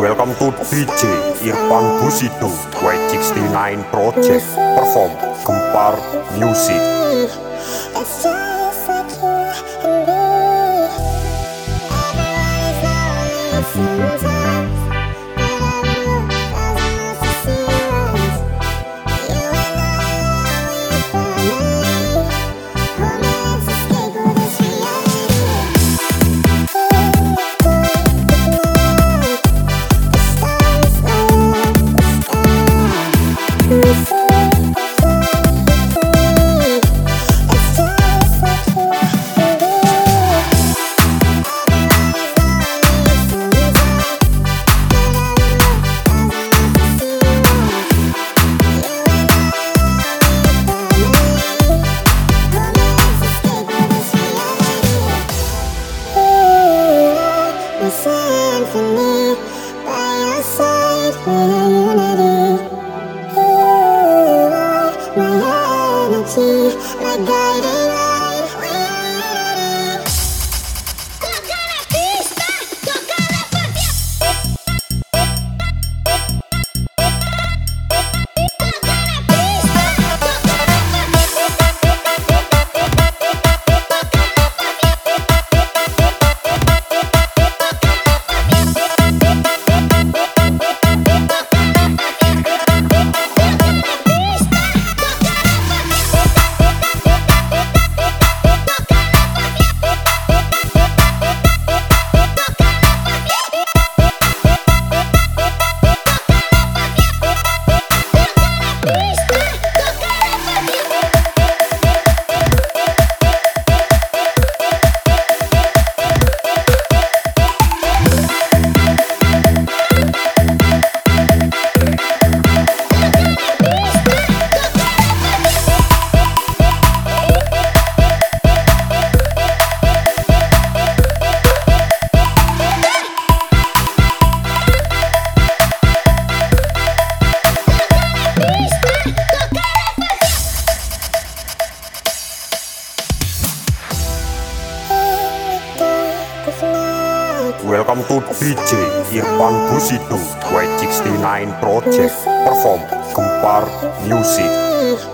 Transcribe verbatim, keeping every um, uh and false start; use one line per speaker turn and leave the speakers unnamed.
Welcome to D J Irfan Busido White sixty-nine Project perform Gempar Music.
It's just like you and me. Everyone is lonely sometimes, but everyone doesn't have to see us. You and I are family. Come let's escape all this reality. The stars light up the sky. Symphony by your side, we are unity. You are my energy, my guiding light. We are unity. Toca la pista, toca la pasión. Toca la pista, toca
Welcome to D J Irfan Busido White sixty-nine Project perform Gempar Music.